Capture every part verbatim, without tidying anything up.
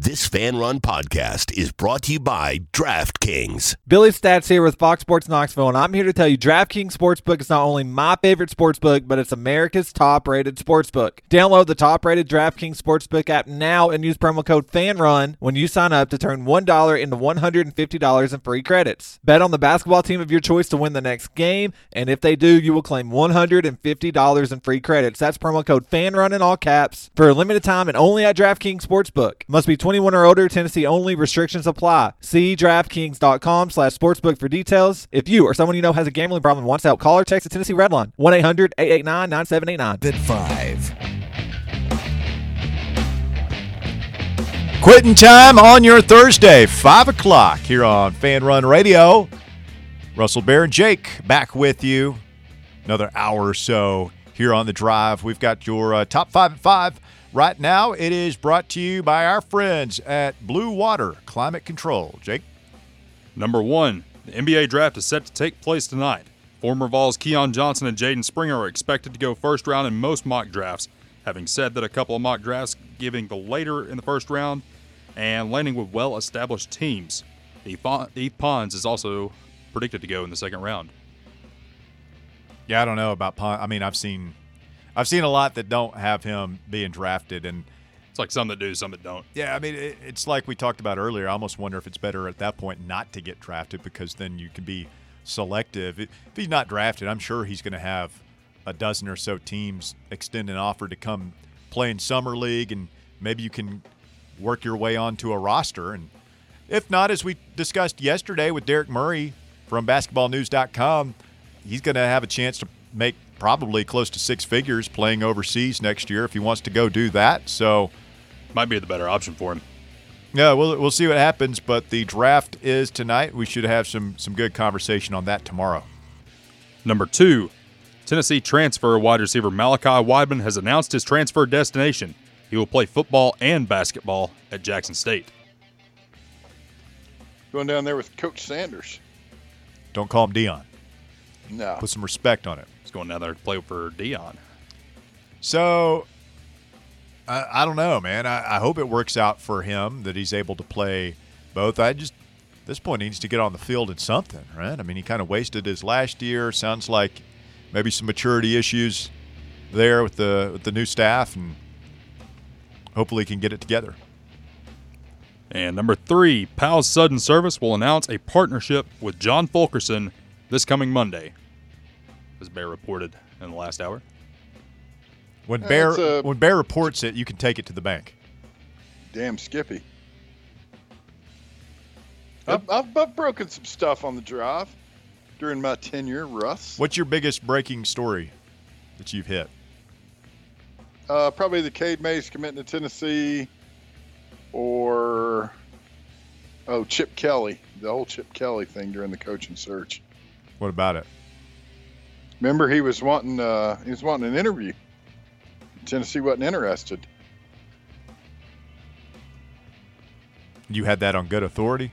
This Fan Run podcast is brought to you by DraftKings. Billy Stats here with Fox Sports Knoxville, and I'm here to tell you DraftKings Sportsbook is not only my favorite sportsbook, but it's America's top-rated sportsbook. Download the top-rated DraftKings Sportsbook app now and use promo code FANRUN when you sign up to turn one dollar into one hundred fifty dollars in free credits. Bet on the basketball team of your choice to win the next game, and if they do, you will claim one hundred fifty dollars in free credits. That's promo code FANRUN in all caps for a limited time and only at DraftKings Sportsbook. Must be twenty-one or older. Tennessee only. Restrictions apply. See DraftKings.com slash sportsbook for details. If you or someone you know has a gambling problem and wants help, call or text the Tennessee Redline, one eight hundred eight eight nine nine seven eight nine. At five. Quitting time on your Thursday, five o'clock here on Fan Run Radio. Russell Bear and Jake back with you. Another hour or so here on the drive. We've got your uh, top five at five. Right now, it is brought to you by our friends at Blue Water Climate Control. Jake? Number one, the N B A draft is set to take place tonight. Former Vols Keon Johnson and Jaden Springer are expected to go first round in most mock drafts, having said that a couple of mock drafts giving the later in the first round and landing with well-established teams. Eve Pons is also predicted to go in the second round. Yeah, I don't know about Pons. I mean, I've seen I've seen a lot that don't have him being drafted, and it's like some that do, some that don't. Yeah, I mean, it, it's like we talked about earlier. I almost wonder if it's better at that point not to get drafted, because then you can be selective. If he's not drafted, I'm sure he's going to have a dozen or so teams extend an offer to come play in Summer League, and maybe you can work your way onto a roster. And if not, as we discussed yesterday with Derek Murray from basketball news dot com, he's going to have a chance to make probably close to six figures playing overseas next year if he wants to go do that. So might be the better option for him. Yeah, we'll we'll see what happens, but the draft is tonight. We should have some some good conversation on that tomorrow. Number two, Tennessee transfer wide receiver Malachi Weidman has announced his transfer destination. He will play football and basketball at Jackson State. Going down there with Coach Sanders. Don't call him Dion. No. Put some respect on it. He's going down there to play for Dion. So, I, I don't know, man. I, I hope it works out for him that he's able to play both. I just, at this point, he needs to get on the field in something, right? I mean, he kind of wasted his last year. Sounds like maybe some maturity issues there with the with the new staff, and hopefully he can get it together. And number three, Powell's Sudden Service will announce a partnership with John Fulkerson this coming Monday, as Bear reported in the last hour. When Bear a, when Bear reports it, you can take it to the bank. Damn Skippy. I've, I've, I've broken some stuff on the drive during my tenure, Russ. What's your biggest breaking story that you've hit? Uh, probably the Cade Mays committing to Tennessee, or oh, Chip Kelly, the whole Chip Kelly thing during the coaching search. What about it? Remember, he was wanting uh, he was wanting an interview. Tennessee wasn't interested. You had that on good authority?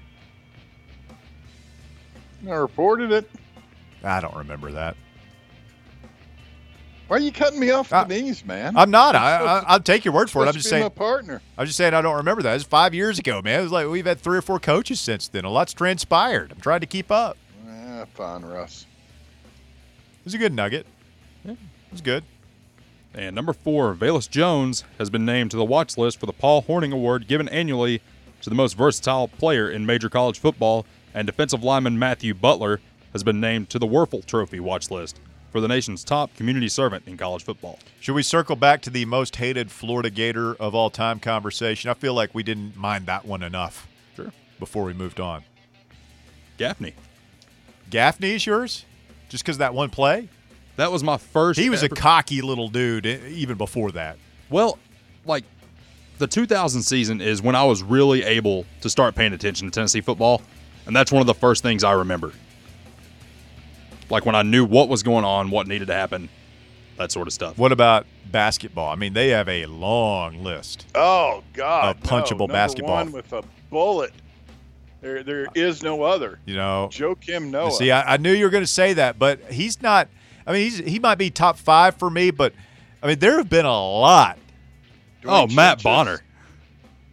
I reported it. I don't remember that. Why are you cutting me off I, the knees, man? I'm not. I, I, I'll take your word for it. I'm just saying. My partner. I'm just saying I don't remember that. It was five years ago, man. It was like we've had three or four coaches since then. A lot's transpired. I'm trying to keep up. Ah, fine, Russ. It was a good nugget. Yeah, it was good. And number four, Velus Jones has been named to the watch list for the Paul Hornung Award given annually to the most versatile player in major college football, and defensive lineman Matthew Butler has been named to the Werfel Trophy watch list for the nation's top community servant in college football. Should we circle back to the most hated Florida Gator of all time conversation? I feel like we didn't mind that one enough. Sure. Before we moved on. Gaffney. Gaffney is yours? Just because that one play? That was my first. He was ever. a cocky little dude even before that. Well, like, the two thousand season is when I was really able to start paying attention to Tennessee football, and that's one of the first things I remember. Like when I knew what was going on, what needed to happen, that sort of stuff. What about basketball? I mean, they have a long list. Oh, God. Of punchable no. Number basketball. One with a bullet. There, there is no other. You know, Joakim Noah. See, I, I knew you were going to say that, but he's not. I mean, he's he might be top five for me, but I mean, there have been a lot. Dwayne oh, Matt Bonner.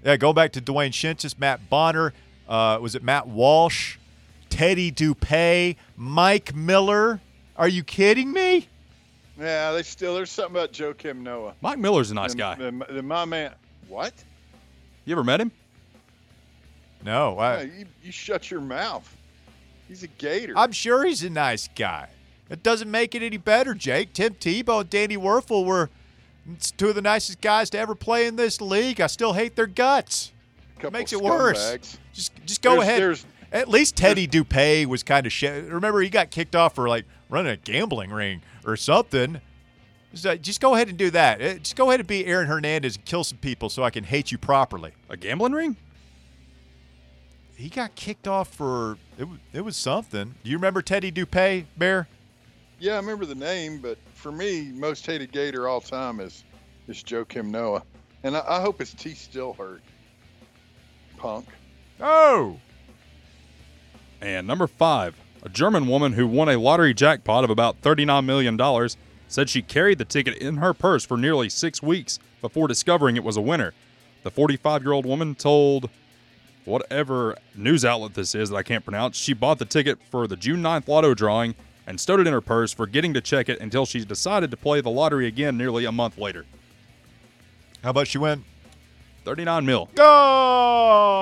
Yeah, go back to Dwayne Shinsis, Matt Bonner. Uh, was it Matt Walsh? Teddy Dupay? Mike Miller? Are you kidding me? Yeah, they still. There's something about Joakim Noah. Mike Miller's a nice the, guy. The, the, my man. What? You ever met him? No. I, Yeah, you, you shut your mouth. He's a Gator. I'm sure he's a nice guy. It doesn't make it any better, Jake. Tim Tebow and Danny Werfel were two of the nicest guys to ever play in this league. I still hate their guts. It makes it worse. Scumbags. Just just go There's- ahead. there's- At least Teddy Dupay was kind of shit. Remember, he got kicked off for like running a gambling ring or something. So just go ahead and do that. Eh, Just go ahead and be Aaron Hernandez and kill some people so I can hate you properly. A gambling ring? He got kicked off for it. Was, it was something. Do you remember Teddy Dupay, Bear? Yeah, I remember the name, but for me, most hated Gator all time is is Joakim Noah, and I, I hope his teeth still hurt. Punk. Oh, And number five, a German woman who won a lottery jackpot of about thirty-nine million dollars said she carried the ticket in her purse for nearly six weeks before discovering it was a winner. The forty-five-year-old woman told whatever news outlet this is that I can't pronounce, she bought the ticket for the June ninth lotto drawing and stowed it in her purse, forgetting to check it until she decided to play the lottery again nearly a month later. how about she win? thirty-nine mil. Go!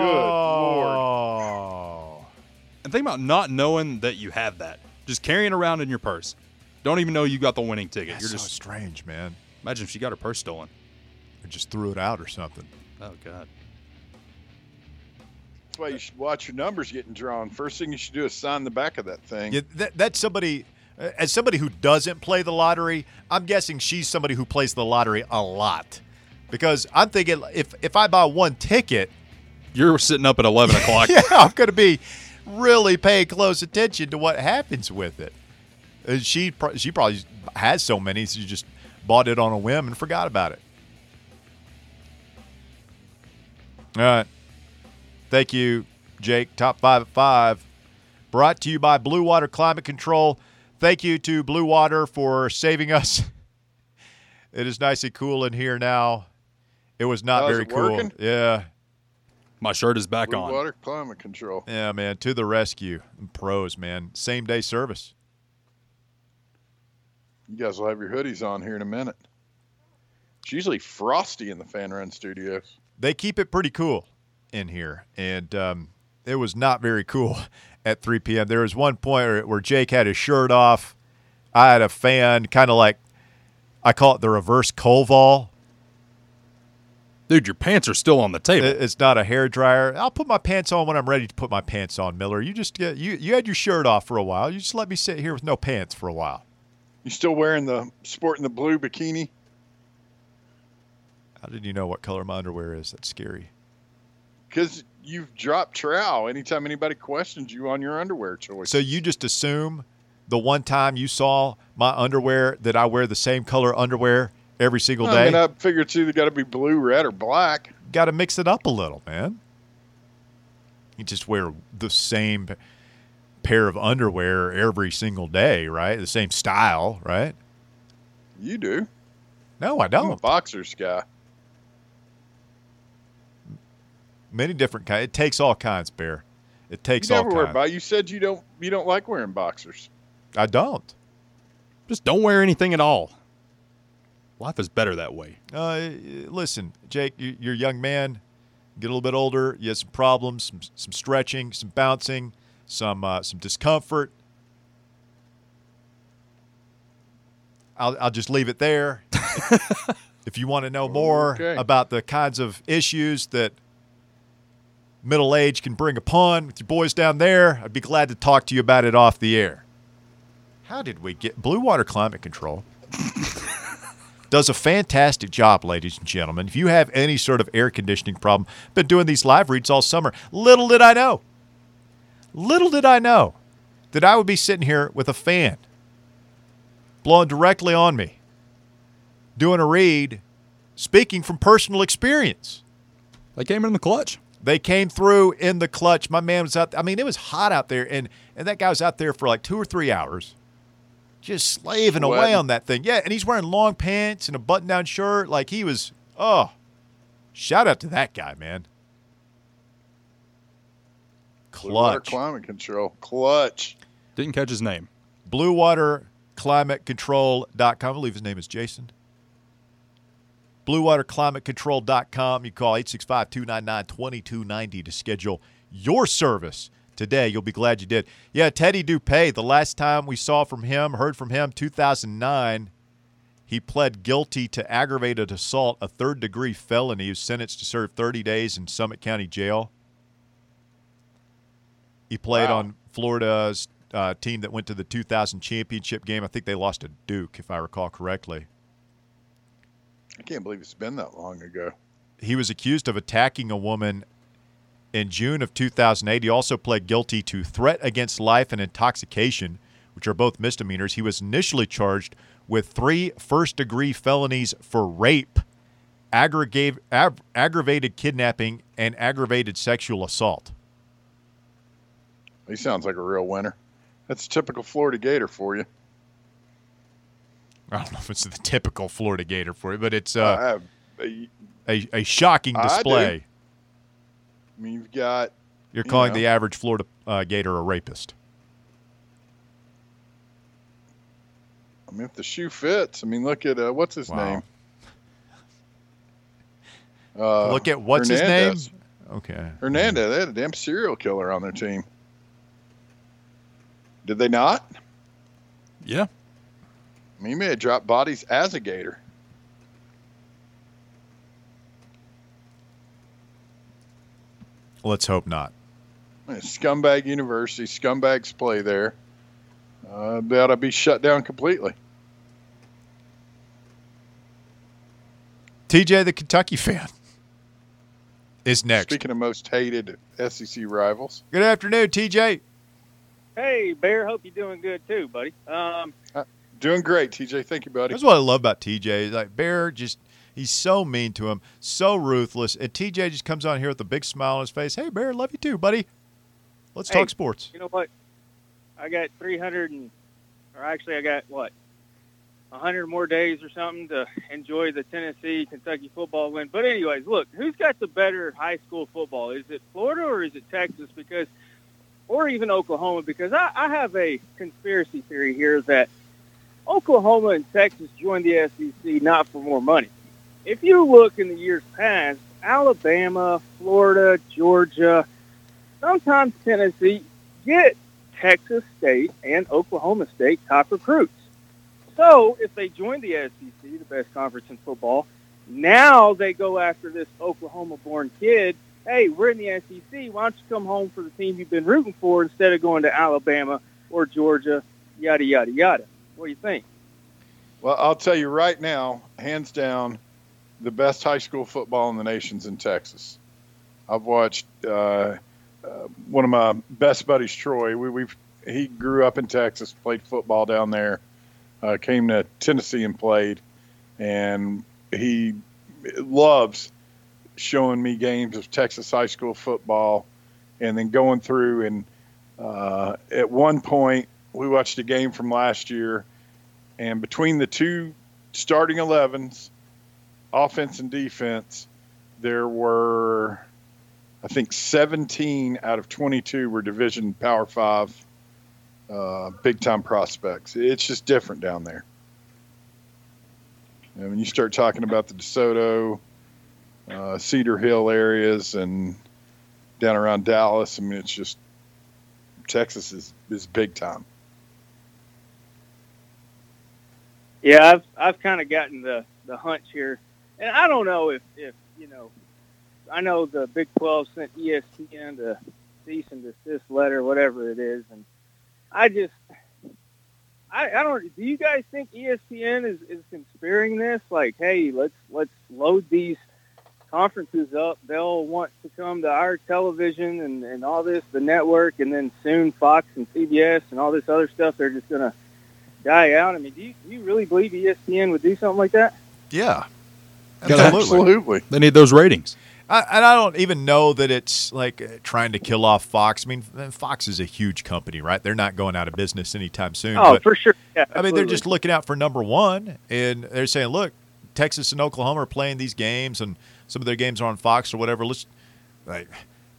Good And think about not knowing that you have that. Just carrying around in your purse. Don't even know you got the winning ticket. That's You're so just strange, man. imagine if she got her purse stolen. Or just threw it out or something. Oh God. That's why you should watch your numbers getting drawn. First thing you should do is sign the back of that thing. Yeah, that, that's somebody. uh, As somebody who doesn't play the lottery, I'm guessing she's somebody who plays the lottery a lot. Because I'm thinking if if I buy one ticket, You're sitting up at eleven o'clock. yeah, I'm going to be really paying close attention to what happens with it. Uh, She pro- she probably has so many, she just bought it on a whim and forgot about it. All right. Thank you, Jake. Top five at five. Brought to you by Blue Water Climate Control. Thank you to Blue Water for saving us. It is nice and cool in here now. It was not Oh, is very it cool. working? Yeah. My shirt is back Blue on. Water Climate Control. Yeah, man. To the rescue. Pros, man. Same day service. You guys will have your hoodies on here in a minute. It's usually frosty in the Fan Run Studios. They keep it pretty cool in here, and um, it was not very cool at three p.m. There was one point where, where Jake had his shirt off. I had a fan, kind of like, I call it the reverse Koval. Dude, your pants are still on the table. It- It's not a hair dryer. I'll put my pants on when I'm ready to put my pants on, Miller. You just get you you had your shirt off for a while. You just let me sit here with no pants for a while. You still wearing the sporting the blue bikini? How did you know what color my underwear is? That's scary. Because you've dropped trowel anytime anybody questions you on your underwear choice. So you just assume the one time you saw my underwear that I wear the same color underwear every single I day? mean, I figured it's either got to be blue, red, or black. Got to mix it up a little, man. You just wear the same pair of underwear every single day, right? The same style, right? You do. No, I I'm a don't. boxers guy. Many different kinds. It takes all kinds, Bear. It takes You all never wear kinds. bo- You said you don't. You don't like wearing boxers. I don't. Just don't wear anything at all. Life is better that way. Uh, listen, Jake, you, you're a young man. Get a little bit older. You have some problems, some, some stretching, some bouncing, some uh, some discomfort. I'll I'll just leave it there. If you want to know more Okay. about the kinds of issues that middle age can bring upon with your boys down there, I'd be glad to talk to you about it off the air. How did we get Blue Water Climate Control? Does a fantastic job, ladies and gentlemen. If you have any sort of air conditioning problem, been doing these live reads all summer. Little did I know, little did I know that I would be sitting here with a fan blowing directly on me, doing a read, speaking from personal experience. They came in the clutch. They came through in the clutch. My man was out. I mean, it was hot out there, and, and that guy was out there for like two or three hours, just slaving away Sweating. on that thing. Yeah, and he's wearing long pants and a button-down shirt. Like he was, oh, shout out to that guy, man. Blue Water Clutch. Climate Control. Clutch. Didn't catch his name. blue water climate control dot com. I believe his name is Jason. blue water climate control dot com. You call eight six five, two nine nine, two two nine zero to schedule your service today. You'll be glad you did. Yeah, Teddy Dupay, the last time we saw from him, heard from him, two thousand nine, he pled guilty to aggravated assault, a third-degree felony. He was sentenced to serve thirty days in Summit County Jail. He played Wow. on Florida's uh, team that went to the two thousand championship game. I think they lost to Duke, if I recall correctly. I can't believe it's been that long ago. He was accused of attacking a woman in June of two thousand eight. He also pled guilty to threat against life and intoxication, which are both misdemeanors. He was initially charged with three first-degree felonies for rape, aggravated, ag- aggravated kidnapping, and aggravated sexual assault. He sounds like a real winner. That's a typical Florida Gator for you. I don't know if it's the typical Florida Gator for you, but it's I uh, have, I a, a shocking I display. do. mean, you've got. You're you calling know, the average Florida uh, Gator a rapist. I mean, if the shoe fits, I mean, look at uh, what's his Wow. name? Uh, Look at what's Hernandez. his name? Okay. Hernandez. They had a damn serial killer on their team. Did they not? Yeah. I mean, he may have dropped bodies as a Gator. Let's hope not. I mean, scumbag university, scumbags play there. Uh, they ought to be shut down completely. T J, the Kentucky fan, is next. Speaking of most hated S E C rivals. Good afternoon, T J. Hey, Bear. Hope you're doing good too, buddy. Um, Doing great, T J. Thank you, buddy. That's what I love about T J. Like Bear, just he's so mean to him, so ruthless, and T J just comes on here with a big smile on his face. Hey, Bear, love you too, buddy. Let's Hey. talk sports. you know what? I got three hundred and, or actually, I got what, one hundred more days or something to enjoy the Tennessee Kentucky football win. But anyways, look, who's got the better high school football? Is it Florida or is it Texas? Because, or even Oklahoma? Because I, I have a conspiracy theory here that Oklahoma and Texas joined the S E C not for more money. If you look in the years past, Alabama, Florida, Georgia, sometimes Tennessee get Texas State and Oklahoma State top recruits. So if they join the S E C, the best conference in football, now they go after this Oklahoma-born kid. Hey, we're in the S E C. Why don't you come home for the team you've been rooting for instead of going to Alabama or Georgia, yada, yada, yada. What do you think? Well, I'll tell you right now, hands down, the best high school football in the nation's in Texas. I've watched uh, uh, one of my best buddies, Troy. We, we've he grew up in Texas, played football down there, uh, came to Tennessee and played, and he loves showing me games of Texas high school football, and then going through and uh, at one point we watched a game from last year. And between the two starting elevens, offense and defense, there were, I think, seventeen out of twenty-two were Division Power Five uh, big-time prospects. It's just different down there. And when you start talking about the DeSoto, uh, Cedar Hill areas and down around Dallas, I mean, it's just Texas is, is big time. Yeah, I've I've kind of gotten the, the hunch here, and I don't know if, if you know, I know the Big twelve sent E S P N the cease and desist letter, whatever it is, and I just, I, I don't. Do you guys think E S P N is, is conspiring this? Like, hey, let's let's load these conferences up. They'll want to come to our television and, and all this, the network, and then soon Fox and C B S and all this other stuff. They're just gonna die out. I mean, do you, do you really believe E S P N would do something like that? Yeah, Gotta- Absolutely. They need those ratings. I, and I don't even know that it's like uh, trying to kill off Fox. I mean, Fox is a huge company, right? They're not going out of business anytime soon. Oh, but, for sure. Yeah, I mean, they're absolutely. just looking out for number one, and they're saying, look, Texas and Oklahoma are playing these games, and some of their games are on Fox or whatever. Let's, like,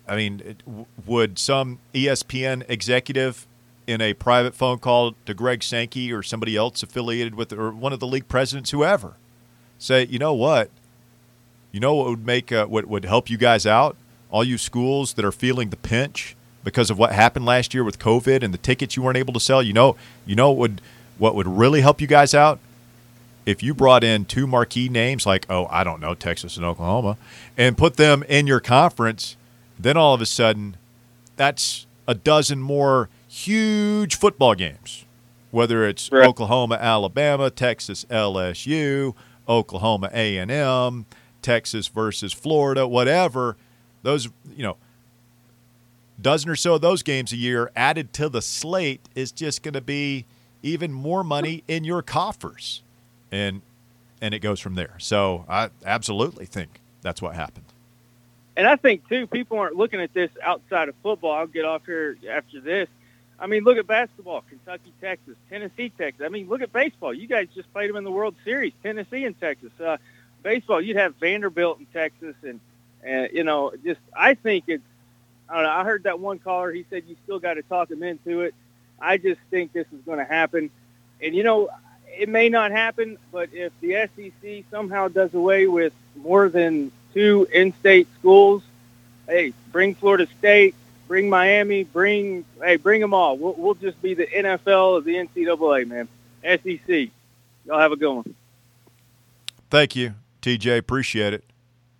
I mean, it, w- would some E S P N executive in a private phone call to Greg Sankey or somebody else affiliated with, or one of the league presidents, whoever, say, you know what? You know what would make uh, what would help you guys out? All you schools that are feeling the pinch because of what happened last year with COVID and the tickets you weren't able to sell. You know, you know what would what would really help you guys out? If you brought in two marquee names like, oh, I don't know, Texas and Oklahoma, and put them in your conference, then all of a sudden that's a dozen more huge football games, whether it's right. Oklahoma, Alabama, Texas, L S U, Oklahoma, A and M, Texas versus Florida, whatever. Those, you know, dozen or so of those games a year added to the slate is just going to be even more money in your coffers. And and it goes from there. So I absolutely think that's what happened. And I think, too, people aren't looking at this outside of football. I'll get off here after this. I mean, look at basketball, Kentucky, Texas, Tennessee, Texas. I mean, look at baseball. You guys just played them in the World Series, Tennessee and Texas. Uh, baseball, you'd have Vanderbilt in Texas. And, and, you know, just I think it's, I don't know, I heard that one caller, he said you still got to talk him into it. I just think this is going to happen. And, you know, it may not happen, but if the S E C somehow does away with more than two in-state schools, hey, bring Florida State, bring Miami, bring hey, bring them all. We'll, we'll just be the N F L of the N C double A, man. S E C. Y'all have a good one. Thank you, T J. Appreciate it.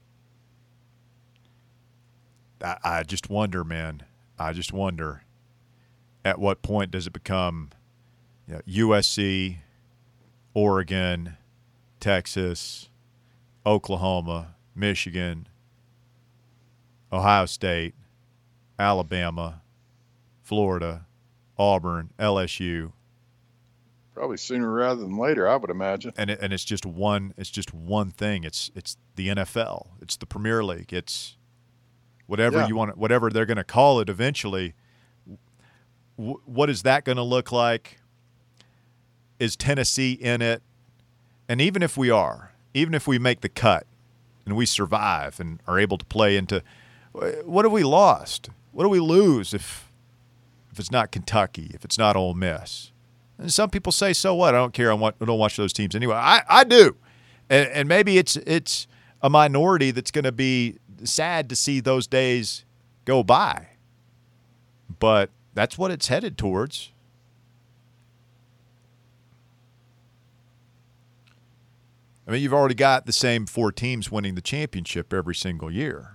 I, I just wonder, man. I just wonder at what point does it become you know, U S C, Oregon, Texas, Oklahoma, Michigan, Ohio State, Alabama, Florida, Auburn, L S U. Probably sooner rather than later, I would imagine. And it, and it's just one it's just one thing. It's it's the N F L. It's the Premier League. It's whatever yeah. you want, whatever they're going to call it eventually. W- what is that going to look like? Is Tennessee in it? And even if we are, even if we make the cut and we survive and are able to play into – what have we lost? What do we lose if if it's not Kentucky, if it's not Ole Miss? And some people say, so what? I don't care. I, want, I don't watch those teams anyway. I, I do. And, and maybe it's it's a minority that's going to be sad to see those days go by. But that's what it's headed towards. I mean, you've already got the same four teams winning the championship every single year.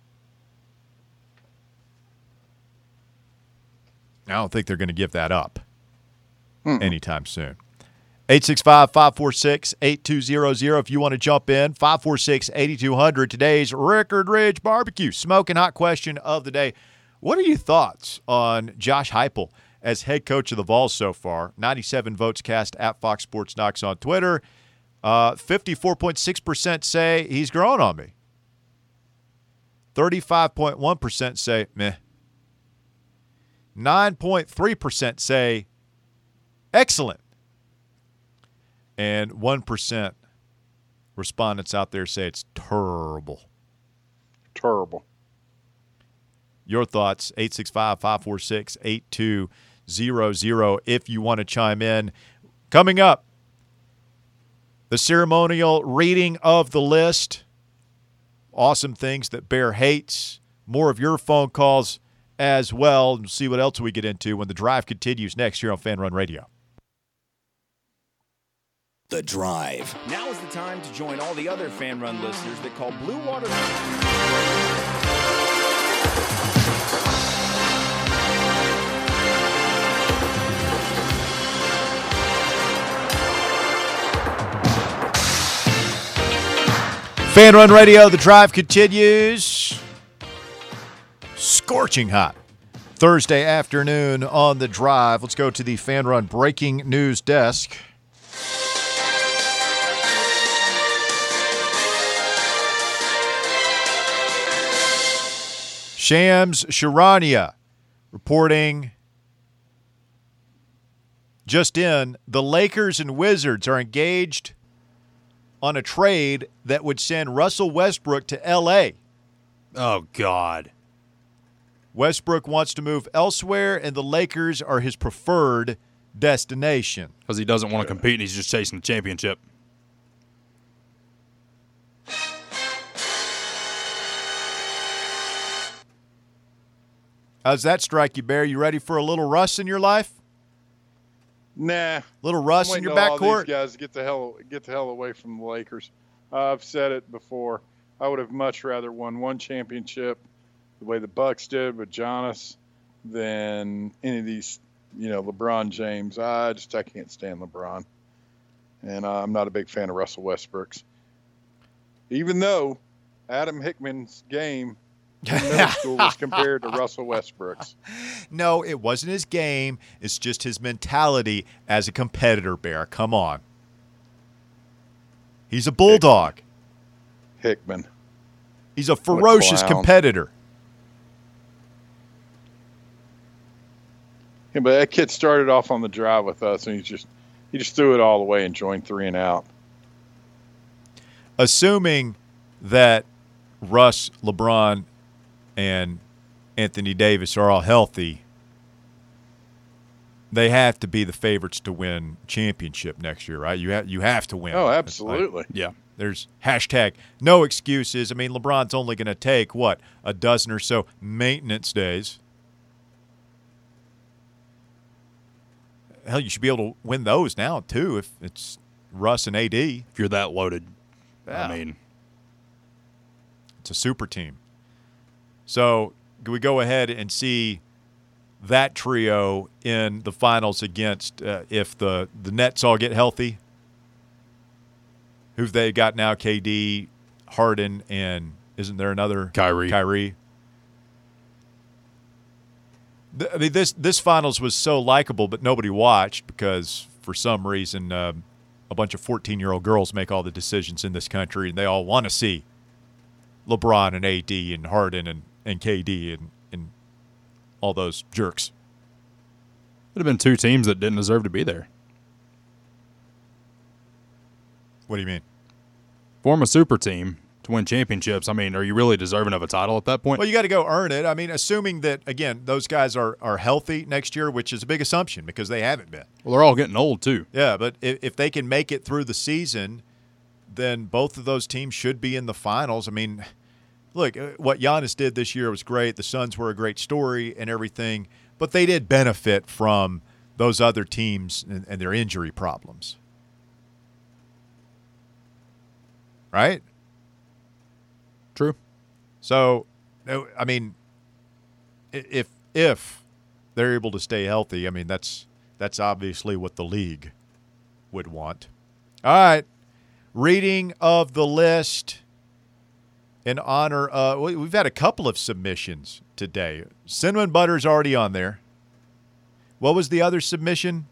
I don't think they're going to give that up mm. anytime soon. eight six five, five four six, eight two zero zero if you want to jump in. five four six, eight two zero zero. Today's Rickard Ridge Barbecue Smoking Hot question of the day. What are your thoughts on Josh Heupel as head coach of the Vols so far? ninety-seven votes cast at Fox Sports Knox on Twitter. Uh, fifty-four point six percent say he's grown on me. thirty-five point one percent say meh. nine point three percent say excellent. And one percent respondents out there say it's terrible. Terrible. Your thoughts, eight six five, five four six, eight two zero zero if you want to chime in. Coming up, the ceremonial reading of the list. Awesome things that Bear hates. More of your phone calls as well. And see what else we get into when the drive continues next here on Fan Run Radio. The Drive. Now is the time to join all the other Fan Run listeners that call Blue Water. Fan Run Radio, the drive continues. Scorching hot Thursday afternoon on the drive. Let's go to the Fan Run breaking news desk. Shams Charania reporting just in, the Lakers and Wizards are engaged on a trade that would send Russell Westbrook to L A. Oh, God. Westbrook wants to move elsewhere, and the Lakers are his preferred destination. Because he doesn't want to compete and he's just chasing the championship. How's that strike you, Bear? You ready for a little Russ in your life? Nah. Little Russ I'm in your waiting till all backcourt? these guys get the hell get the hell away from the Lakers. Uh, I've said it before. I would have much rather won one championship the way the Bucks did with Giannis than any of these, you know, LeBron James. I just I can't stand LeBron, and uh, I'm not a big fan of Russell Westbrook's. Even though Adam Hickman's game in middle school was compared to Russell Westbrook's. No, it wasn't his game. It's just his mentality as a competitor, Bear. Come on. He's a bulldog. Hickman. He's a ferocious clown. competitor. Yeah, but that kid started off on the drive with us, and he just he just threw it all away and joined three and out. Assuming that Russ, LeBron, and Anthony Davis are all healthy, they have to be the favorites to win championship next year, right? You have you have to win. Oh, absolutely. Like, yeah. There's hashtag no excuses. I mean, LeBron's only going to take, what, a dozen or so maintenance days. Hell, you should be able to win those now, too, if it's Russ and A D. If you're that loaded. Yeah. I mean, it's a super team. So, can we go ahead and see that trio in the finals against uh, if the, the Nets all get healthy? Who've they got now? K D, Harden, and isn't there another? Kyrie. Kyrie. I mean, this this finals was so likable, but nobody watched because for some reason uh, a bunch of fourteen-year-old girls make all the decisions in this country, and they all want to see LeBron and A D and Harden and, and K D and, and all those jerks. Would have been two teams that didn't deserve to be there. What do you mean? Form a super team to win championships. I mean, are you really deserving of a title at that point? Well, you got to go earn it. I mean, assuming that, again, those guys are, are healthy next year, which is a big assumption because they haven't been. Well, they're all getting old, too. Yeah, but if, if they can make it through the season, then both of those teams should be in the finals. I mean, look, what Giannis did this year was great. The Suns were a great story and everything, but they did benefit from those other teams and, and their injury problems. Right? True. So, I mean, if if they're able to stay healthy, I mean, that's that's obviously what the league would want. All right. Reading of the list in honor of – we've had a couple of submissions today. Cinnamon Butter's already on there. What was the other submission?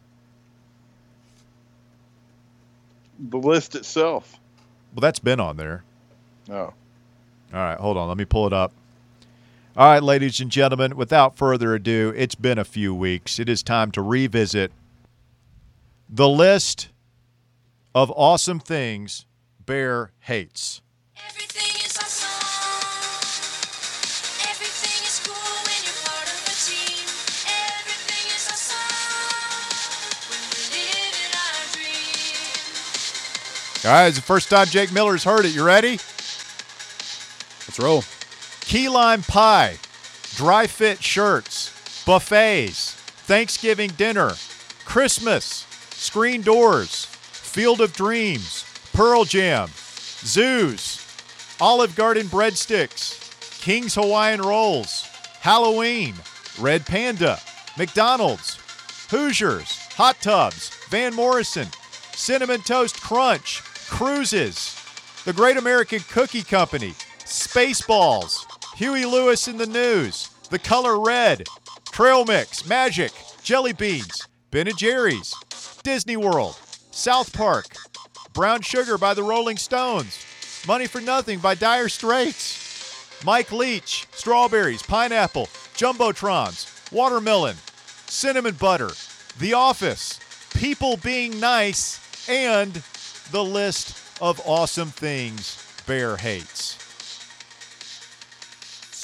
The list itself. Well, that's been on there. Oh. All right, hold on. Let me pull it up. All right, ladies and gentlemen, without further ado, it's been a few weeks. It is time to revisit the list of awesome things Bear hates. Everything is awesome. Everything is cool when you're part of a team. Everything is awesome when we're living our dream. All right, it's the first time Jake Miller's heard it. You ready? Let's roll. Key lime pie, dry fit shirts, buffets, Thanksgiving dinner, Christmas, screen doors, Field of Dreams, Pearl Jam, zoos, Olive Garden breadsticks, King's Hawaiian rolls, Halloween, Red Panda, McDonald's, Hoosiers, hot tubs, Van Morrison, Cinnamon Toast Crunch, cruises, the Great American Cookie Company, Spaceballs, Huey Lewis in the News, The Color Red, Trail Mix, Magic, Jelly Beans, Ben and Jerry's, Disney World, South Park, Brown Sugar by the Rolling Stones, Money for Nothing by Dire Straits, Mike Leach, Strawberries, Pineapple, Jumbotrons, Watermelon, Cinnamon Butter, The Office, People Being Nice, and the list of awesome things Bear hates.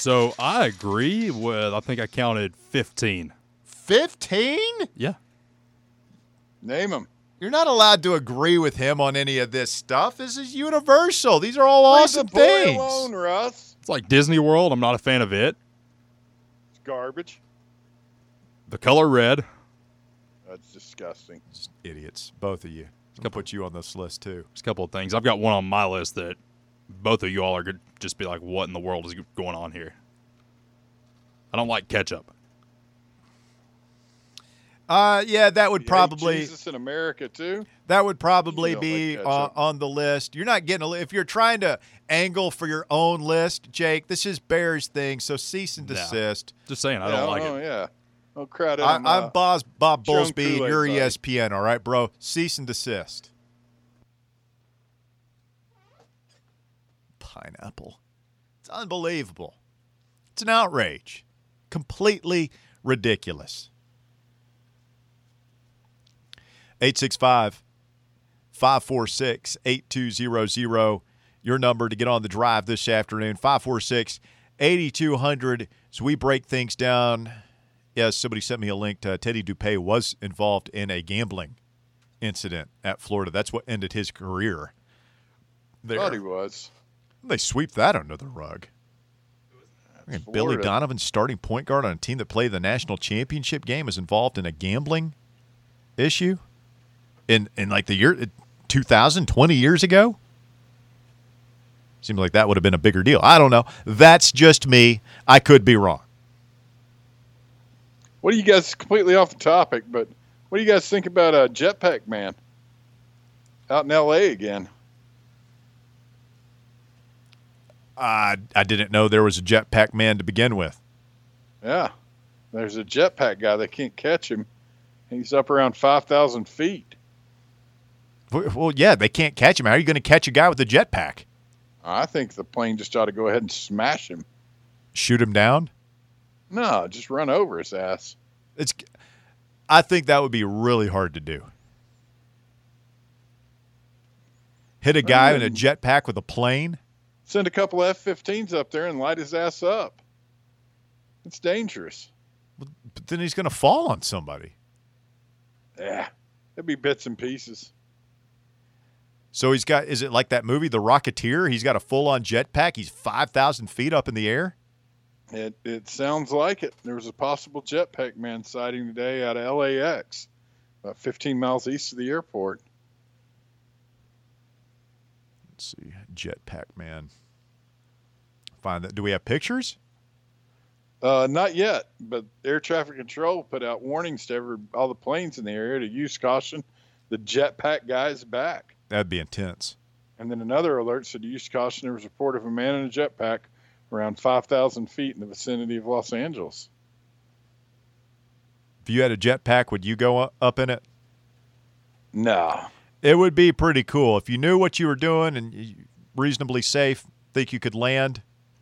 So I agree with, I think I counted fifteen. fifteen? Yeah. Name them. You're not allowed to agree with him on any of this stuff. This is universal. These are all awesome Leave the boy things. alone, Russ. It's like Disney World. I'm not a fan of it. It's garbage. The color red. That's disgusting. Just idiots, both of you. I'll put you on this list too. There's a couple of things. I've got one on my list that both of you all are going to just be like, what in the world is going on here? I don't like ketchup. Uh, yeah, that would You hate probably Jesus in America too. that would probably You don't be like uh, ketchup. on the list. You're not getting a li- if you're trying to angle for your own list, Jake. This is Bears thing, so cease and No. desist. Just saying, I yeah, don't like oh, it. Yeah. Oh, crowd. I, I'm, I'm uh, Boz, Bob your own Bowlesby, and Kool-Aid, you're buddy. E S P N. All right, bro. Cease and desist. Pineapple. It's unbelievable. It's an outrage. Completely ridiculous. eight six five, five four six, eight two zero zero. Your number to get on the drive this afternoon. five four six, eight two zero zero. As we break things down, yes, somebody sent me a link to Teddy Dupay was involved in a gambling incident at Florida. That's what ended his career. There. thought he was. They sweep that under the rug. I mean, Billy Florida. Donovan, starting point guard on a team that played the national championship game, is involved in a gambling issue in in like the year two thousand, twenty years ago. Seems like that would have been a bigger deal. I don't know. That's just me. I could be wrong. What do you guys, completely off the topic, but what do you guys think about uh, Jetpack Man out in L A again? Uh, I didn't know there was a jetpack man to begin with. Yeah. There's a jetpack guy. They can't catch him. He's up around five thousand feet. Well, yeah, they can't catch him. How are you going to catch a guy with a jetpack? I think the plane just ought to go ahead and smash him. Shoot him down? No, just run over his ass. It's. I think that would be really hard to do. Hit a guy in a jetpack with a plane? Send a couple F fifteens up there and light his ass up. It's dangerous. But then he's going to fall on somebody. Yeah. It'd be bits and pieces. So he's got, is it like that movie, The Rocketeer? He's got a full-on jetpack. He's five thousand feet up in the air. It it sounds like it. There was a possible jetpack man sighting today out of L A X, about fifteen miles east of the airport. Let's see, jetpack man. Find that. Do we have pictures? Uh, not yet, but air traffic control put out warnings to every, all the planes in the area to use caution. The jetpack guy is back. That'd be intense. And then another alert said use caution. There was a report of a man in a jetpack around five thousand feet in the vicinity of Los Angeles. If you had a jetpack, would you go u- up in it? No. It would be pretty cool. If you knew what you were doing and you reasonably safe, think you could land.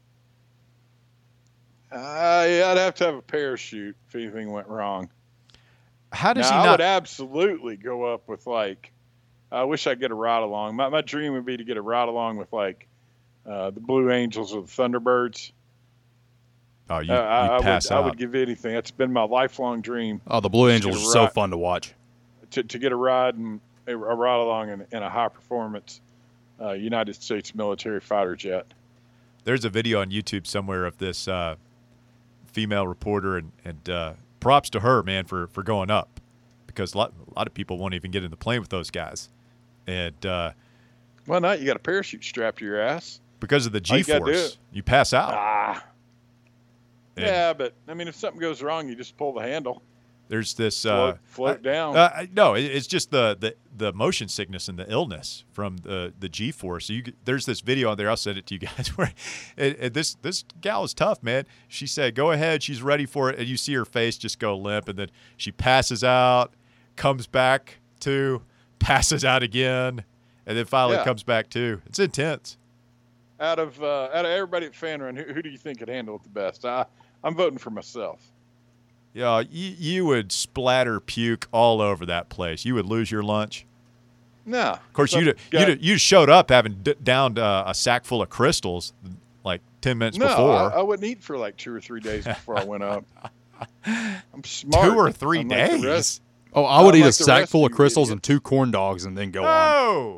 Uh, yeah, I'd have to have a parachute if anything went wrong. How does now, he I not? would absolutely go up with, like, I wish I'd get a ride along. My, my dream would be to get a ride along with, like, uh, the Blue Angels or the Thunderbirds. oh, you, Uh, you I, I, pass would, I out. would give anything. That's been my lifelong dream, Oh, the Blue Just Angels get are a so ride. fun to watch. to, to get a ride and a, a ride along in, in a high performance uh, United States military fighter jet. There's a video on YouTube somewhere of this uh, female reporter, and, and uh, props to her, man, for, for going up, because a lot, a lot of people won't even get in the plane with those guys. And uh, Why not? You got a parachute strapped to your ass. because of the All you gotta do G-force, it. you pass out. Ah. And Yeah, but, I mean, if something goes wrong, you just pull the handle. There's this. Float, Uh, float I- down. Uh, I- no, it- it's just the, the, the motion sickness and the illness from the, the G-force. So you, g- there's this video on there. I'll send it to you guys. Where it, it, this this gal is tough, man. She said, "Go ahead." She's ready for it, and you see her face just go limp, and then she passes out, comes back to, passes out again, and then finally Yeah. comes back to. It's intense. Out of uh, out of everybody at Fan Run, who, who do you think could handle it the best? I, I'm voting for myself. Yeah, you, you would splatter puke all over that place. You would lose your lunch. No. Of course, you'd, you'd, you'd showed up having d- downed uh, a sack full of crystals like ten minutes No, before. I, I wouldn't eat for like two or three days before I went up. I'm smart. Two or three unlike the days. rest. Oh, I would eat Unlike a the sack rest full of of you crystals idiots. and two corn dogs and then go on Oh,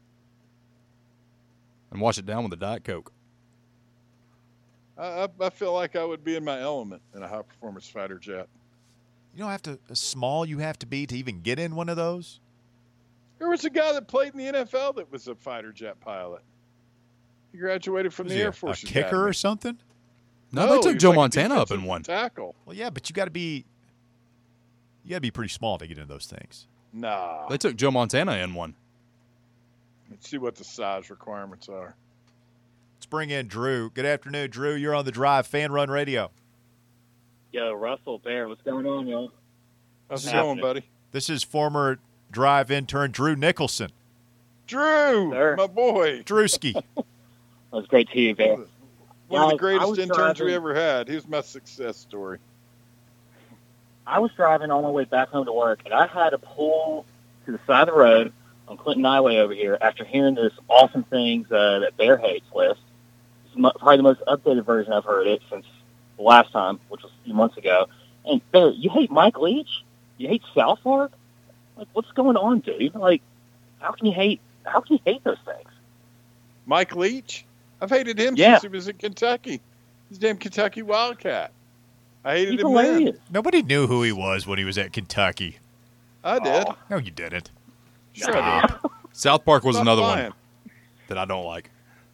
and wash it down with a Diet Coke. I, I, I feel like I would be in my element in a high performance fighter jet. you don't have to. As small you have to be to even get in one of those. There was a guy that played in the N F L that was a fighter jet pilot. He graduated from Was the he Air a, Force a kicker Academy. or something? No, No, they he took was Joe like a Montana up in defensive one. tackle. Well, yeah, but you got to be. You got to be pretty small to get into those things. Nah. They took Joe Montana in one. Let's see what the size requirements are. Let's bring in Drew. Good afternoon, Drew. You're on the Drive Fan Run Radio. Yo, Russell, Bear, what's going on, y'all? How's it Happening. going, buddy? This is former Drive intern Drew Nicholson. Drew, Sir. my boy. Drewski. That was great to you, Bear. One of Guys, the I greatest was interns we driving- ever had. Here's my success story. I was driving on my way back home to work, and I had to pull to the side of the road on Clinton Highway over here after hearing this awesome things uh, that Bear hates list. It's mo- probably the most updated version I've heard it since the last time, which was a few months ago. And Bear, you hate Mike Leach? You hate South Park? Like, what's going on, dude? Like, how can you hate? How can you hate those things? Mike Leach? I've hated him Yeah. since he was in Kentucky. He's a damn Kentucky Wildcat. I hated He's him then. hilarious. Nobody knew who he was when he was at Kentucky. I did. Oh. No, you didn't. Sure I did. South Park was Stop another lying. one that I don't like.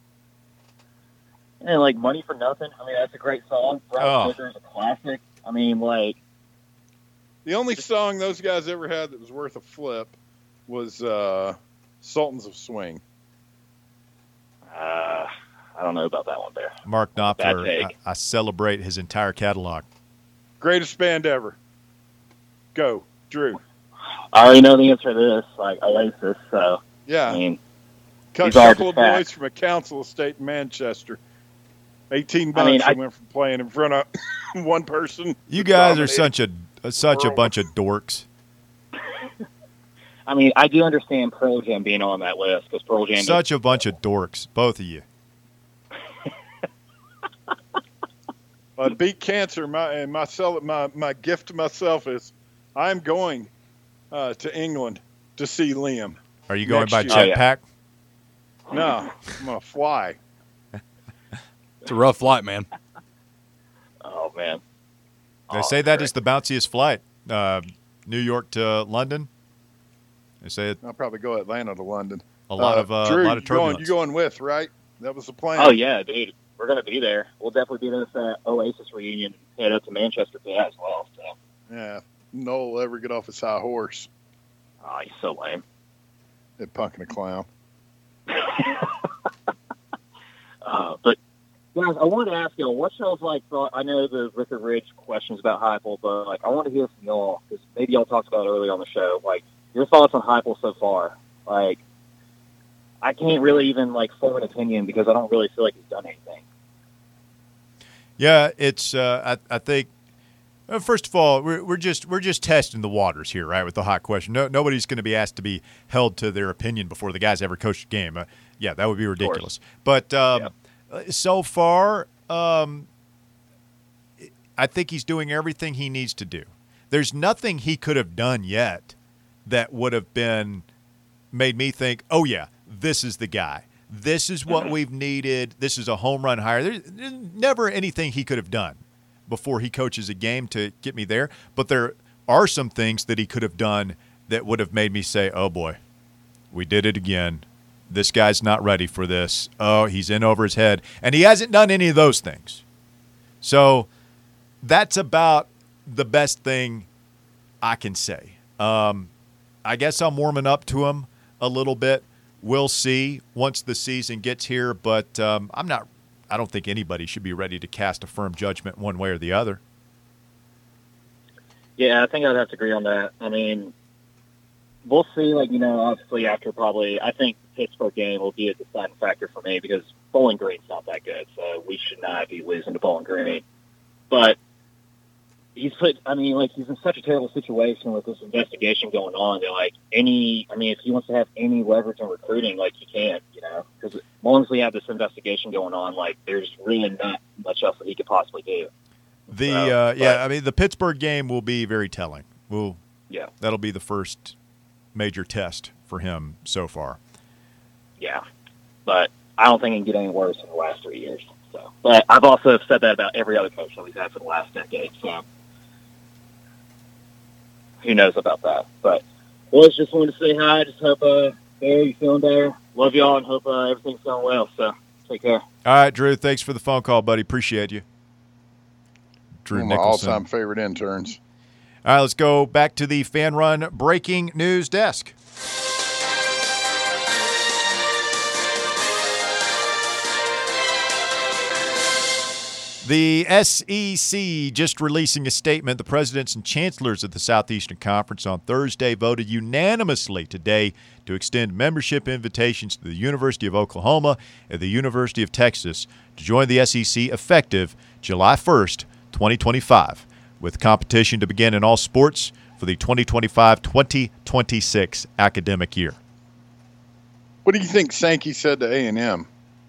And like Money for Nothing. I mean, that's a great song. Brown Oh. Sugar is a classic. I mean, like, The only song those guys ever had that was worth a flip was uh, Sultans of Swing. uh, I don't know about that one, Bear. Mark Bad Knopfler. take. I, I celebrate his entire catalog. Greatest band ever. Go, Drew. I already know the answer to this, like Oasis. So Yeah. I mean, A these are couple of just boys facts. from a council estate in Manchester. eighteen I bucks mean, they I- went from playing in front of one person. You to guys are dominating. such a uh, such a world. bunch of dorks. I mean, I do understand Pearl Jam being on that list because Pearl Jam. Such a bunch of dorks, both of you. I beat cancer. My and my, cel- my my gift to myself is I'm going uh, to England to see Liam. Are you going Next by year. Oh, yeah. jetpack? No, I'm gonna fly. It's a rough flight, man. Oh man. They Oh, say that great. is the bounciest flight. Uh, New York to London. They say it, I'll probably go Atlanta to London. a lot Uh, of uh, Drew, a lot of you going, turbulence. you going with right? That was the plan. Oh yeah, dude. We're gonna be there. We'll definitely be there for that Oasis reunion. Head up to Manchester for that as well. So, Yeah. Noel will ever get off his high horse. oh, he's so lame. That punk and a clown. Uh, but guys, I wanted to ask y'all, what y'all's like thought? I know the Ricker Ridge questions about Heupel, but like I want to hear from y'all because maybe y'all talked about it earlier on the show. Like your thoughts on Heupel so far. Like I can't really even like form an opinion because I don't really feel like he's done anything. Yeah, it's. Uh, I, I think. Uh, first of all, we're, we're just we're just testing the waters here, right? With the hot question, no, nobody's going to be asked to be held to their opinion before the guys ever coached a game. Uh, yeah, that would be ridiculous. But um, uh, so far, um, I think he's doing everything he needs to do. There's nothing he could have done yet that would have been made me think, oh yeah, this is the guy. This is what we've needed. This is a home run hire. There's, there's never anything he could have done before he coaches a game to get me there. But there are some things that he could have done that would have made me say, oh boy, we did it again. This guy's not ready for this. Oh, he's in over his head. And he hasn't done any of those things. So that's about the best thing I can say. Um, I guess I'm warming up to him a little bit. We'll see once the season gets here, but um, I'm not. I don't think anybody should be ready to cast a firm judgment one way or the other. Yeah, I think I'd have to agree on that. I mean, we'll see. Like you know, obviously after probably, I think the Pittsburgh game will be a deciding factor for me because Bowling Green's not that good, so we should not be losing to Bowling Green. But he he's put, I mean, like, he's in such a terrible situation with this investigation going on that, like, any, I mean, if he wants to have any leverage in recruiting, like, he can, you know, because as long as we have this investigation going on, like, there's really not much else that he could possibly do. The So, uh, but- yeah, I mean the Pittsburgh game will be very telling. We'll Yeah, that'll be the first major test for him so far. yeah. But I don't think it can get any worse in the last three years. So, but I've also said that about every other coach that we've had for the last decade. So, who knows about that? But boys, just wanted to say hi. Just hope uh, Barry, you feeling better. Love y'all, and hope uh, everything's going well. So, take care. All right, Drew. Thanks for the phone call, buddy. Appreciate you. Drew One of my Nicholson. all-time favorite interns. All right, let's go back to the Fan Run breaking news desk. The S E C just releasing a statement. The presidents and chancellors of the Southeastern Conference on Thursday voted unanimously today to extend membership invitations to the University of Oklahoma and the University of Texas to join the S E C effective July first, twenty twenty-five, with competition to begin in all sports for the twenty twenty-five twenty twenty-six academic year. What do you think Sankey said to A and M?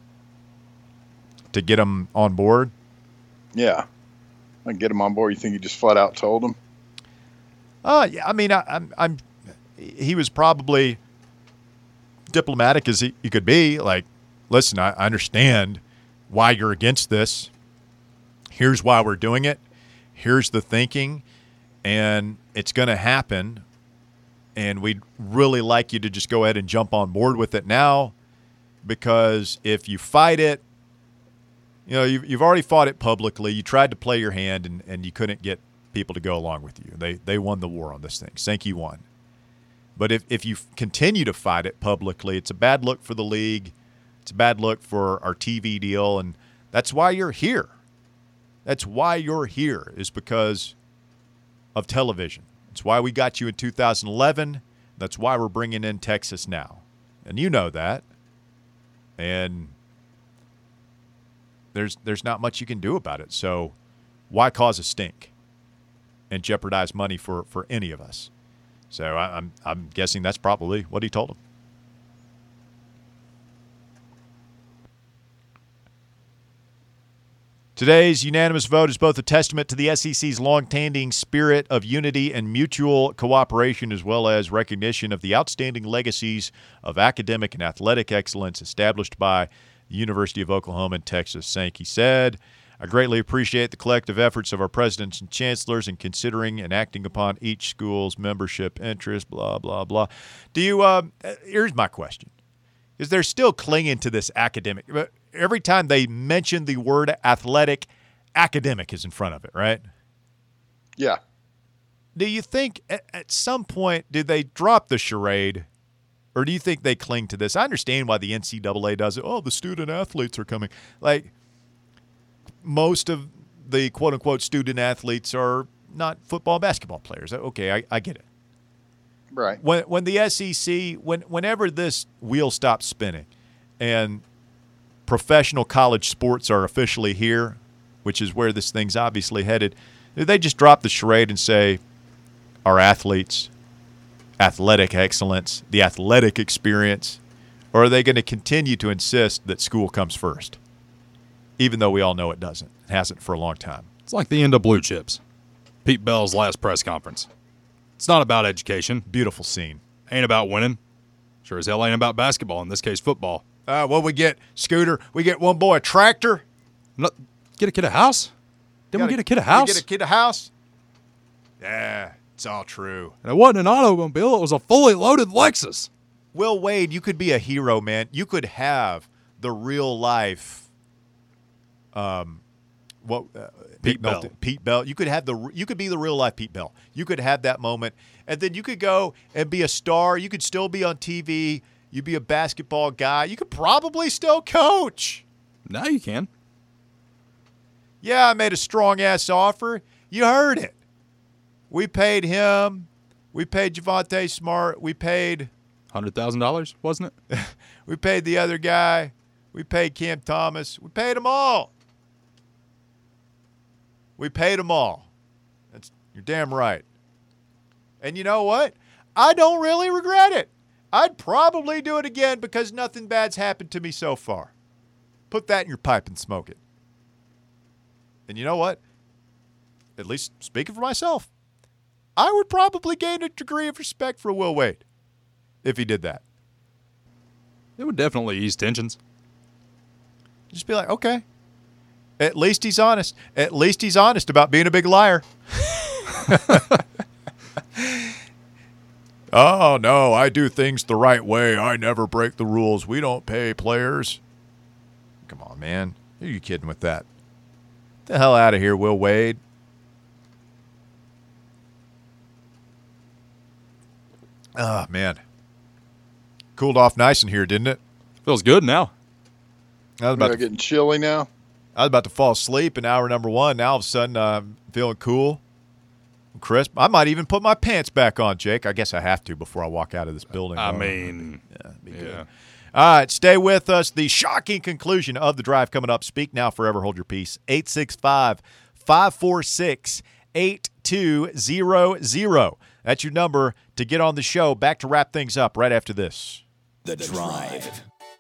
To get them on board? Yeah. I get him on board. You think he just flat out told him? Uh, yeah, I mean, I, I'm, I'm, he was probably diplomatic as he, he could be. Like, listen, I, I understand why you're against this. Here's why we're doing it. Here's the thinking, and it's going to happen. And we'd really like you to just go ahead and jump on board with it now, because if you fight it, you know, you've, you've already fought it publicly. You tried to play your hand, and, and you couldn't get people to go along with you. They they won the war on this thing. Sankey won. But if, if you continue to fight it publicly, it's a bad look for the league. It's a bad look for our T V deal, and that's why you're here. That's why you're here, is because of television. It's why we got you in two thousand eleven. That's why we're bringing in Texas now. And you know that. And there's there's not much you can do about it. So why cause a stink and jeopardize money for, for any of us? So I, I'm I'm guessing that's probably what he told him. Today's unanimous vote is both a testament to the S E C's long-standing spirit of unity and mutual cooperation, as well as recognition of the outstanding legacies of academic and athletic excellence established by the University of Oklahoma and Texas. Sankey said, I greatly appreciate the collective efforts of our presidents and chancellors in considering and acting upon each school's membership interest, blah, blah, blah. Do you, uh, here's my question. Is they're still clinging to this academic. Every time they mention the word athletic, academic is in front of it, right? Yeah. Do you think at, at some point did they drop the charade, or do you think they cling to this? I understand why the N C double A does it. Oh, the student athletes are coming. Like, most of the quote-unquote student athletes are not football, basketball players. Okay, I, I get it. Right. When when the S E C, when whenever this wheel stops spinning and professional college sports are officially here, which is where this thing's obviously headed, do they just drop the charade and say our athletes, athletic excellence, the athletic experience, or are they going to continue to insist that school comes first, even though we all know it doesn't? It hasn't for a long time. It's like the end of Blue Chips. Pete Bell's last press conference. It's not about education. Beautiful scene. Ain't about winning. Sure as hell ain't about basketball, in this case football. Uh, what we get, Scooter? We get one boy a tractor. No, get a kid a house? Didn't we get a kid a house? We get a kid a house? Yeah, it's all true. And it wasn't an automobile. It was a fully loaded Lexus. Will Wade, you could be a hero, man. You could have the real life um, what uh, Pete Bell. Nolte- Pete Bell. You could have the you could be the real life Pete Bell. You could have that moment, and then you could go and be a star. You could still be on T V. You'd be a basketball guy. You could probably still coach. Now you can. Yeah, I made a strong ass offer. You heard it. We paid him. We paid Javonte Smart. We paid one hundred thousand dollars, wasn't it? we paid the other guy. We paid Cam Thomas. We paid them all. We paid them all. That's You're damn right. And you know what? I don't really regret it. I'd probably do it again because nothing bad's happened to me so far. Put that in your pipe and smoke it. And you know what? At least speaking for myself, I would probably gain a degree of respect for Will Wade if he did that. It would definitely ease tensions. Just be like, okay, at least he's honest. At least he's honest about being a big liar. Oh, no, I do things the right way. I never break the rules. We don't pay players. Come on, man. Who are you kidding with that? Get the hell out of here, Will Wade. Oh, man. Cooled off nice in here, didn't it? Feels good now. I was about to, getting chilly now. I was about to fall asleep in hour number one. Now all of a sudden uh, I'm feeling cool, crisp. I might even put my pants back on, Jake. I guess I have to before I walk out of this building. I Oh, mean, yeah, be yeah. good. All right, stay with us. The shocking conclusion of the drive coming up. Speak now, forever hold your peace. eight six five, five four six, eight two zero zero. That's your number to get on the show. Back to wrap things up right after this. The Drive.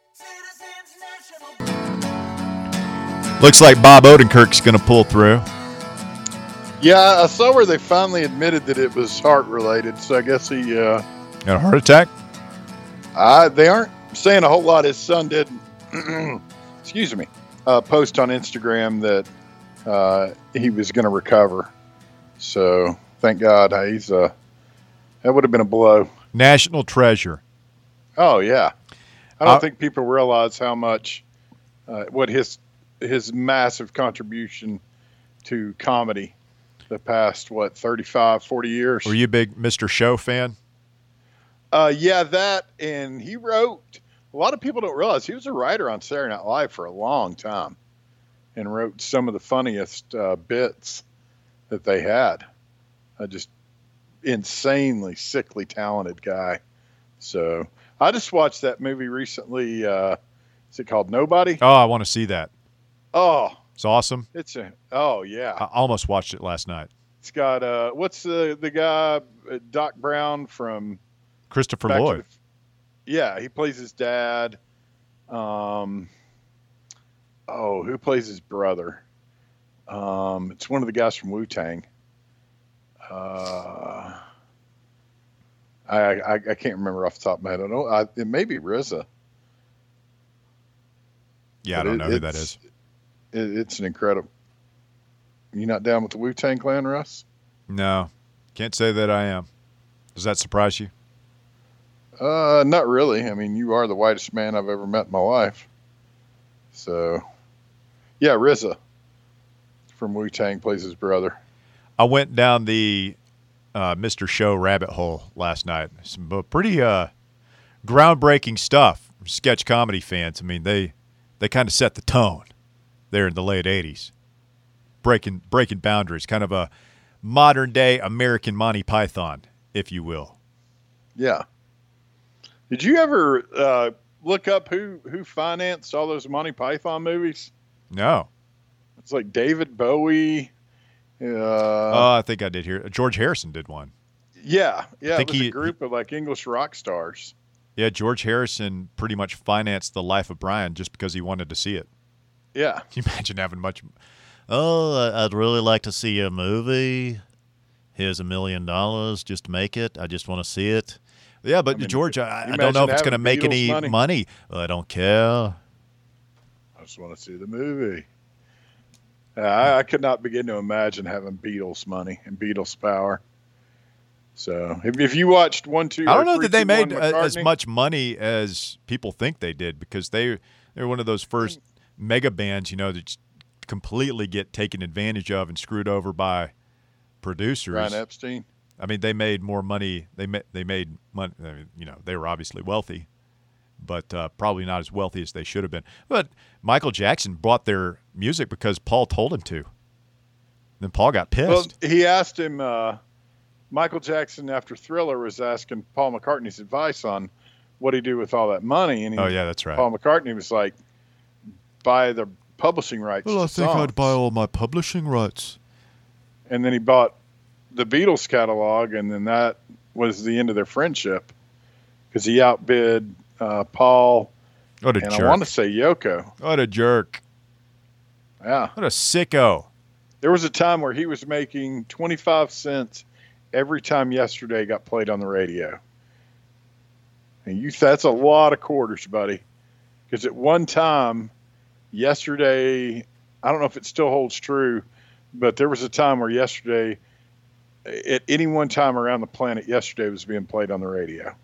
Looks like Bob Odenkirk's going to pull through. Yeah, I saw where they finally admitted that it was heart related. So I guess he. Uh, Got a heart attack? I, they aren't saying a whole lot. His son did. excuse me. Uh, post on Instagram that uh, he was going to recover. So thank God. He's uh, that would have been a blow. National treasure. Oh yeah, I don't Uh, think people realize how much uh, what his his massive contribution to comedy the past what thirty-five, forty years. Were you a big Mister Show fan? Uh, yeah, that, and he wrote. A lot of people don't realize he was a writer on Saturday Night Live for a long time, and wrote some of the funniest uh, bits that they had. Uh, just insanely sickly talented guy. So I just watched that movie recently. Uh, is it called Nobody? Oh, I want to see that. Oh, It's awesome. it's a. Oh yeah, I almost watched it last night. it's got uh, what's the the guy uh, Doc Brown from Christopher Back to Lloyd. the- yeah, he plays his dad. Um, oh, who plays his brother? Um, it's one of the guys from Wu-Tang. Uh, I, I I can't remember off the top of my head. I don't know. I, it may be R Z A. Yeah, I But don't it- know who that it's- is. It, it's an incredible. You not down with the Wu-Tang Clan, Russ? No, can't say that I am. Does that surprise you? Uh, not really. I mean, you are the whitest man I've ever met in my life. So, yeah, R Z A from Wu-Tang plays his brother. I went down the uh, Mister Show rabbit hole last night. Some uh, pretty uh, groundbreaking stuff. Sketch comedy fans. I mean, they they kind of set the tone there in the late eighties, breaking breaking boundaries. Kind of a modern day American Monty Python, if you will. Yeah. Did you ever uh, look up who who financed all those Monty Python movies? No. It's like David Bowie. Uh, Oh, I think I did hear. George Harrison did one. yeah, yeah. think It was he- a group of like English rock stars. Yeah, George Harrison pretty much financed The Life of Brian just because he wanted to see it. Yeah. Can you imagine having much? Oh, I'd really like to see a movie. Here's a million dollars just to make it. I just want to see it. Yeah, but I mean, George, I, you I don't know if imagine it's going to having make Beatles any money? money. Well, I don't care. I just want to see the movie. Uh, I, I could not begin to imagine having Beatles money and Beatles power. So if, if you watched one, two, I don't or know three, that they two, made one a- as McCartney- much money as people think they did because they they're one of those first mega bands, you know, that just completely get taken advantage of and screwed over by producers. Brian Epstein. I mean, they made more money. They ma- they made money. I mean, you know, they were obviously wealthy, but uh, probably not as wealthy as they should have been. But Michael Jackson bought their music because Paul told him to. Then Paul got pissed. Well, he asked him. Uh, Michael Jackson, after Thriller, was asking Paul McCartney's advice on what he do with all that money, and he, oh yeah, that's right. Paul McCartney was like, "Buy the publishing rights." to songs. all my publishing rights. And then he bought the Beatles catalog, and then that was the end of their friendship because he outbid uh, Paul What a and jerk. I want to say Yoko. What a jerk. Yeah. What a sicko. There was a time where he was making twenty-five cents every time Yesterday got played on the radio. And you that's a lot of quarters, buddy. Because at one time, Yesterday, I don't know if it still holds true, but there was a time where Yesterday, at any one time around the planet, Yesterday was being played on the radio.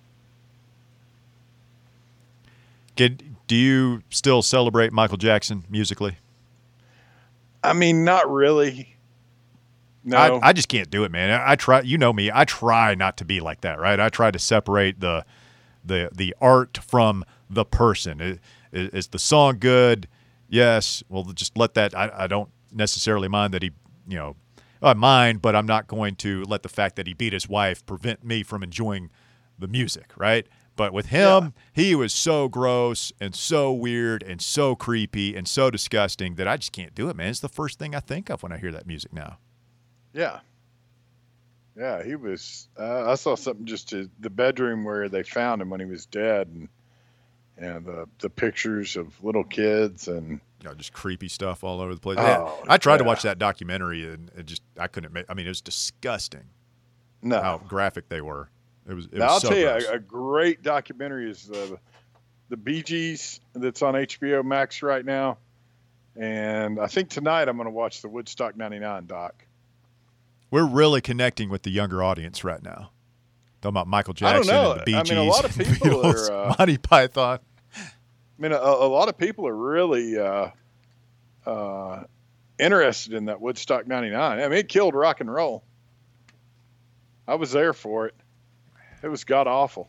Get, do you still celebrate Michael Jackson musically? I mean, not really. No. I, I just can't do it, man. I, I try. You know me. I try not to be like that, right? I try to separate the the the art from the person. Is, is the song good? Yes. Well, just let that. I, I don't necessarily mind that he, you know, I mind, but I'm not going to let the fact that he beat his wife prevent me from enjoying the music, right? But with him, yeah. he was so gross and so weird and so creepy and so disgusting that I just can't do it, man. It's the first thing I think of when I hear that music now. Yeah. Yeah, he was uh, – I saw something just to the bedroom where they found him when he was dead and and the, the pictures of little kids and – You know, just creepy stuff all over the place. Oh, yeah. I tried yeah. to watch that documentary and it just – I couldn't – I mean, it was disgusting no. how graphic they were. It was. It now, was I'll so tell you, gross. a, a great documentary is uh, the Bee Gees that's on H B O Max right now. And I think tonight I'm going to watch the Woodstock ninety-nine doc. We're really connecting with the younger audience right now. Talking about Michael Jackson I don't know. and the Bee I Gees. mean, a lot of and people Beatles, are, uh, Monty Python. I mean, a, a lot of people are really uh, uh, interested in that Woodstock ninety-nine. I mean, it killed rock and roll. I was there for it. It was god awful.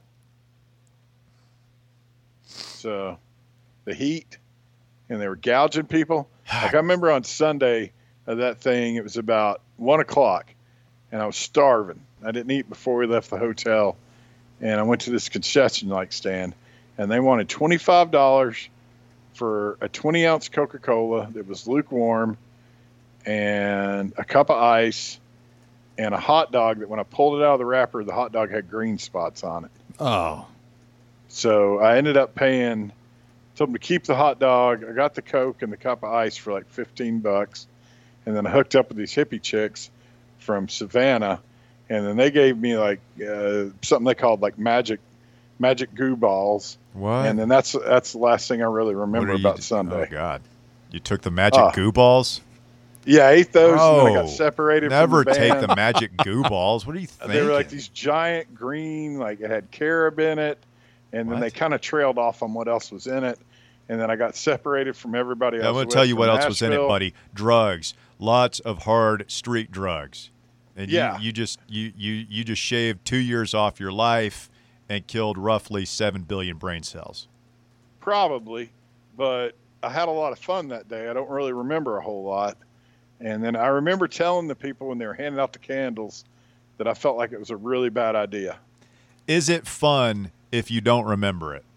So, the heat, and they were gouging people. Like I remember on Sunday of that thing, it was about one o'clock, and I was starving. I didn't eat before we left the hotel, and I went to this concession like stand, and they wanted twenty-five dollars for a twenty ounce Coca-Cola that was lukewarm, and a cup of ice, and a hot dog that when I pulled it out of the wrapper, the hot dog had green spots on it. Oh. So I ended up paying, told them to keep the hot dog. I got the Coke and the cup of ice for like fifteen bucks. And then I hooked up with these hippie chicks from Savannah. And then they gave me like uh, something they called like magic, magic goo balls. What? And then that's, that's the last thing I really What remember are you about d- Sunday. Oh, God. You took the magic Oh. goo balls? Yeah, I ate those and then I Oh, got separated Never from the take band. the magic goo balls. What are you thinking? They were like these giant green, like it had carob in it. And then What? they kind of trailed off on what else was in it. And then I got separated from everybody else. I'm going to tell you what else was in it, buddy. Drugs. Lots of hard street drugs. And Yeah. you, you just you, you you just shaved two years off your life and killed roughly seven billion brain cells. Probably, but I had a lot of fun that day. I don't really remember a whole lot. And then I remember telling the people when they were handing out the candles that I felt like it was a really bad idea. Is it fun if you don't remember it?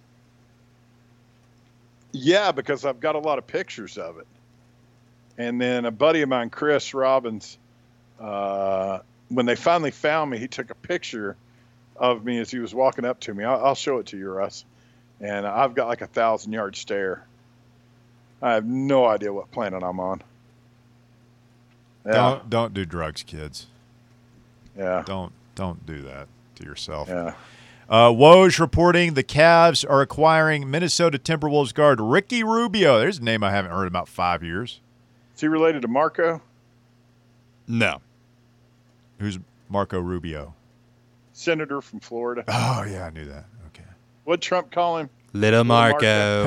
Yeah, because I've got a lot of pictures of it. And then a buddy of mine, Chris Robbins, uh, when they finally found me, he took a picture of me as he was walking up to me. I'll, I'll show it to you, Russ. And I've got like a thousand yard stare. I have no idea what planet I'm on. Yeah. Don't don't do drugs, kids. Yeah. Don't don't do that to yourself. Yeah. Uh, Woj reporting the Cavs are acquiring Minnesota Timberwolves guard Ricky Rubio. There's a name I haven't heard in about five years. Is he related to Marco? No. Who's Marco Rubio? Senator from Florida. Oh, yeah, I knew that. Okay. What'd Trump call him? Little Marco.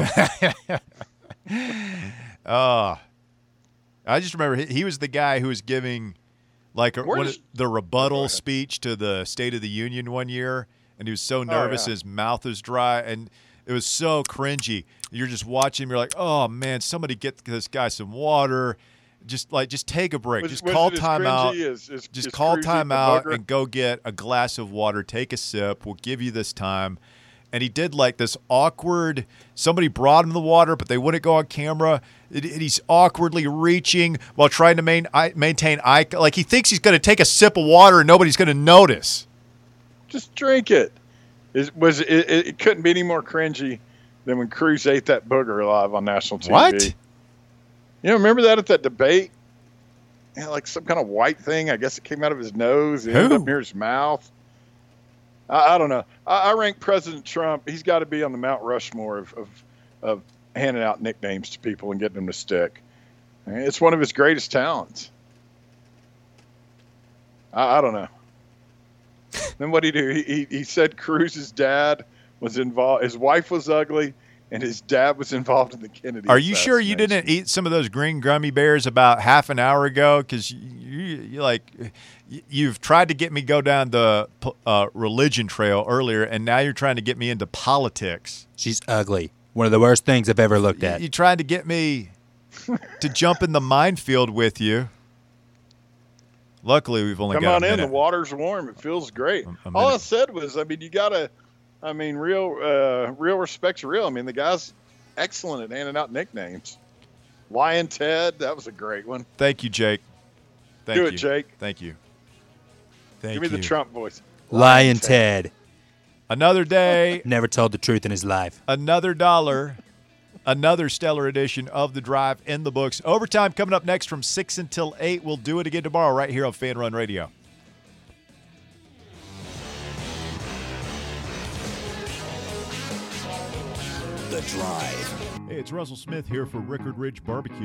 Oh, I just remember he, he was the guy who was giving like a, Where one, does- the rebuttal ahead. speech to the State of the Union one year, and he was so nervous yeah. his mouth was dry, and it was so cringy. You're just watching him, you're like, oh, man, somebody get this guy some water. Just like, just take a break. Was- just was call it as timeout. cringy as- as- Just as call cruisy timeout the bugger? and go get a glass of water. Take a sip. We'll give you this time. And he did like this awkward, somebody brought him the water, but they wouldn't go on camera. it, it- he's awkwardly reaching while trying to main, I, maintain eye. Like he thinks he's going to take a sip of water and nobody's going to notice. Just drink it. It was it, it, it couldn't be any more cringy than when Cruz ate that booger live on national T V. What? You know, remember that at that debate? Yeah, like some kind of white thing. I guess it came out of his nose. It ended Who? up near his mouth. I, I don't know. I, I rank President Trump. He's got to be on the Mount Rushmore of, of of handing out nicknames to people and getting them to stick. I mean, it's one of his greatest talents. I, I don't know. Then what did he do? He, he he said Cruz's dad was involved. His wife was ugly, and his dad was involved in the Kennedy. Are you sure you assassination. didn't eat some of those green gummy bears about half an hour ago? Because you, you, you like you- you've tried to get me go down the uh, religion trail earlier, and now you're trying to get me into politics. She's ugly. One of the worst things I've ever looked You, at. you tried to get me to jump in the minefield with you. Luckily, we've only Come got on a in. minute. The water's warm. It feels great. A- a All I minute. said was, I mean, you gotta. I mean, real, uh, real respect's real. I mean, the guy's excellent at handing out nicknames. Lion Ted, that was a great one. Thank you, Jake. Thank Do you. it, Jake. Thank you. Thank Give me you. the Trump voice. Lion Ted. Another day, Never told the truth in his life. another dollar, another stellar edition of The Drive in the books. Overtime coming up next from six until eight. We'll do it again tomorrow right here on Fan Run Radio. The Drive. Hey, it's Russell Smith here for Rickard Ridge Barbecue.